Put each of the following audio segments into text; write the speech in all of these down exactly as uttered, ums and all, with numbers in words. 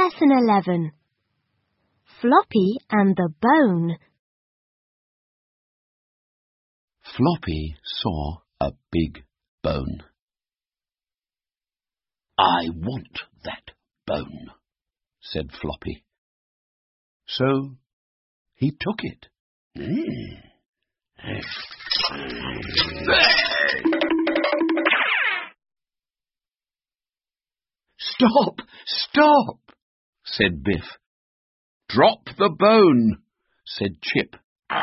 Lesson eleven. Floppy and the Bone. Floppy saw a big bone. "I want that bone," said Floppy. So he took it. Mm. "Stop! Stop!" said Biff. "Drop the bone," said Chip.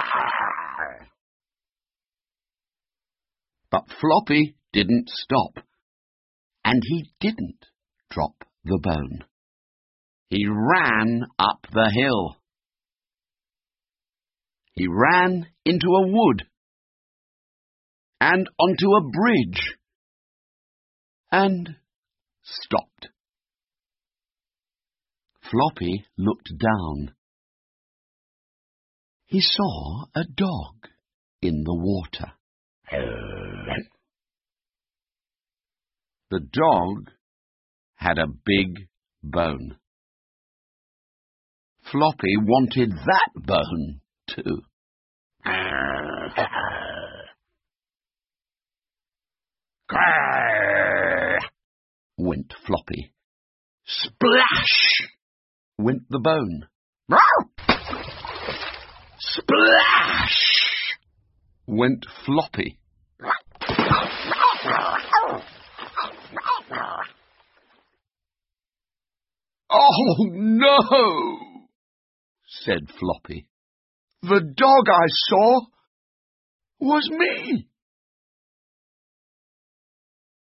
But Floppy didn't stop, and he didn't drop the bone. He ran up the hill. He ran into a wood, and onto a bridge, and stopped. Floppy looked down. He saw a dog in the water. The dog had a big bone. Floppy wanted that bone too. Went Floppy. Splash! Went the bone. Splash! Went Floppy. "Oh, no!" said Floppy. "The dog I saw was me."